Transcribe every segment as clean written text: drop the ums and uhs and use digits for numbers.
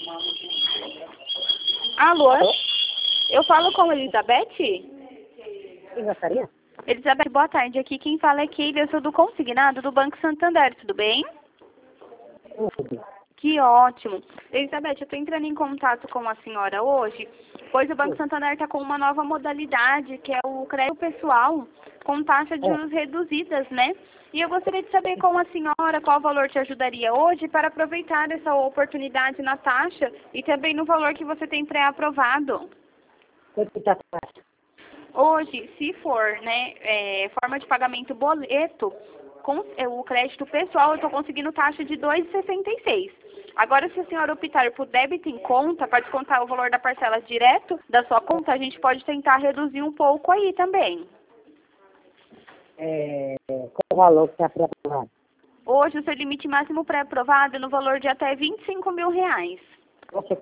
Alô? Alô? Eu falo com a Elizabeth? Quem gostaria? Elizabeth, boa tarde. Aqui quem fala é Keila, eu sou do consignado do Banco Santander, tudo bem? Tudo. Que ótimo. Elizabeth, eu estou entrando em contato com a senhora hoje, pois o Banco Santander está com uma nova modalidade, que é o crédito pessoal, com taxa de juros reduzidas, né? E eu gostaria de saber com a senhora qual valor te ajudaria hoje para aproveitar essa oportunidade na taxa e também no valor que você tem pré-aprovado. Quanto que tá fácil? Hoje, se for, né, forma de pagamento boleto, com o crédito pessoal, eu estou conseguindo taxa de 2,66. Agora, se a senhora optar por débito em conta, para descontar o valor da parcela direto da sua conta, a gente pode tentar reduzir um pouco aí também. Qual o valor que está aprovado? Hoje, o seu limite máximo pré-aprovado é no valor de até R$ 25 mil. Nossa,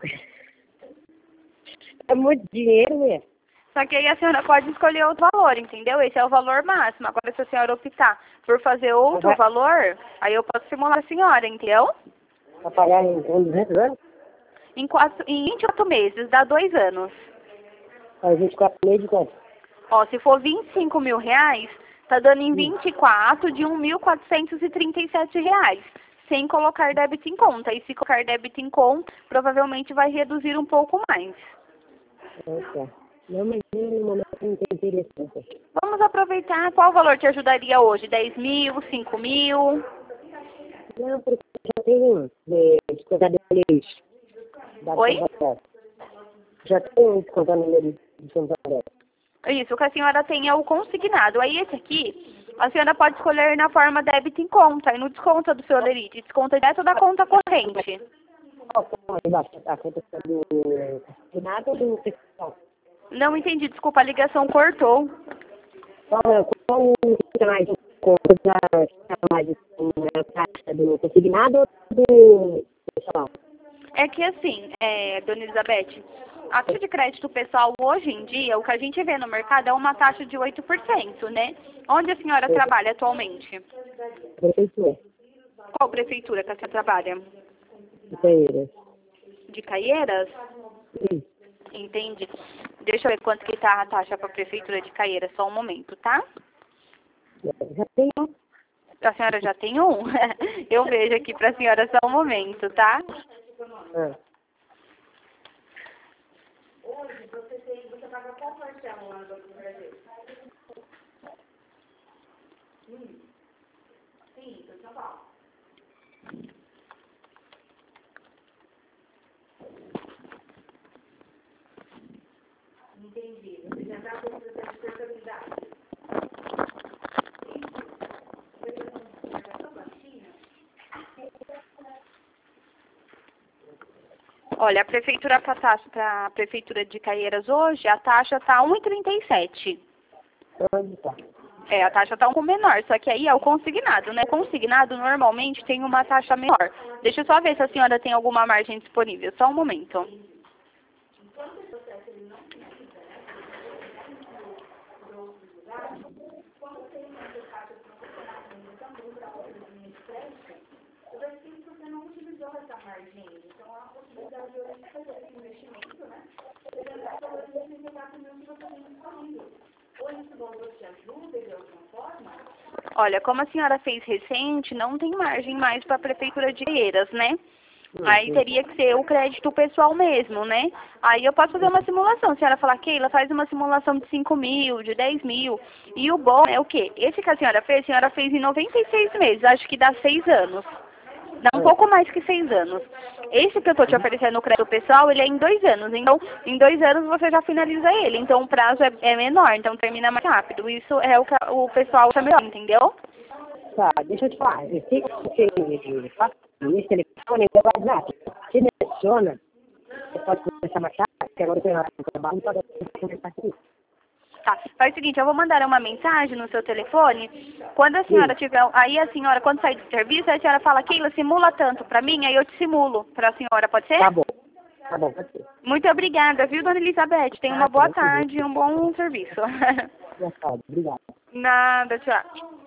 é muito dinheiro, né? Só que aí a senhora pode escolher outro valor, entendeu? Esse é o valor máximo. Agora, se a senhora optar por fazer outro valor, aí eu posso simular a senhora, entendeu? Para pagar em 200 anos? Em 24 meses, dá 2 anos. Faz 24 meses de quanto? Ó, se for R$ 25 mil, tá dando em 24 de R$ 1.437, sem colocar débito em conta. E se colocar débito em conta, provavelmente vai reduzir um pouco mais. Nossa. Não, mas no momento não tem interessante. Vamos aproveitar. Qual valor te ajudaria hoje? 10 mil, 5 mil? Não, porque já tenho descontado eles. Oi? Já tenho descontado eles de Santander. Isso, o que a senhora tem é o consignado. Aí esse aqui, a senhora pode escolher na forma débito em conta. E não desconta do seu lerite, desconta direto da conta corrente. Qual é embaixo? A conta do consignado ou do pessoal? Não entendi, desculpa, a ligação cortou. Qual é mais conta mais a taxa do consignado ou do pessoal? É que assim, dona Elizabeth, a taxa de crédito pessoal hoje em dia, o que a gente vê no mercado é uma taxa de 8%, né? Onde a senhora trabalha atualmente? Prefeitura. Qual prefeitura que a senhora trabalha? Prefeitura. De Caieiras? Sim. Entendi. Deixa eu ver quanto que tá a taxa para a prefeitura de Caieiras, só um momento, tá? Já tenho. A senhora já tem um? Eu vejo aqui para a senhora só um momento, tá? Hoje você paga qual parcela lá no Banco do Brasil? Sim, São Paulo. Entendi. Você já está com o processo de portabilidade. Olha, a prefeitura para a prefeitura de Caieiras hoje, a taxa está 1,37. Onde está? A taxa está um pouco menor, só que aí é o consignado, né? O consignado normalmente tem uma taxa menor. Deixa eu só ver se a senhora tem alguma margem disponível. Só um momento. Olha, como a senhora fez recente, não tem margem mais para a prefeitura de Caieiras, né? Aí teria que ser o crédito pessoal mesmo, né? Aí eu posso fazer uma simulação. A senhora falar, Keila, faz uma simulação de 5 mil, de 10 mil. E o bom é o quê? Esse que a senhora fez em 96 meses. Acho que dá 6 anos. Dá um pouco mais que 6 anos. Esse que eu estou te oferecendo no crédito pessoal, ele é em 2 anos. Então, em 2 anos você já finaliza ele. Então, o prazo é menor, então termina mais rápido. Isso é o que o pessoal acha melhor, entendeu? Tá, deixa eu te falar. Esse telefone é o WhatsApp. Se menciona, você pode começar mais tarde, porque agora eu tenho hora de trabalho, não pode conversar comigo. Tá, faz o seguinte, eu vou mandar uma mensagem no seu telefone. Quando a senhora tiver, aí a senhora, quando sair do serviço, a senhora fala, Keila, simula tanto pra mim, aí eu te simulo pra senhora, pode ser? Tá bom, pode ser. Muito obrigada, viu, dona Elizabeth? Tenha uma boa tarde e um bom serviço. Boa tarde, obrigado. Nada, tchau.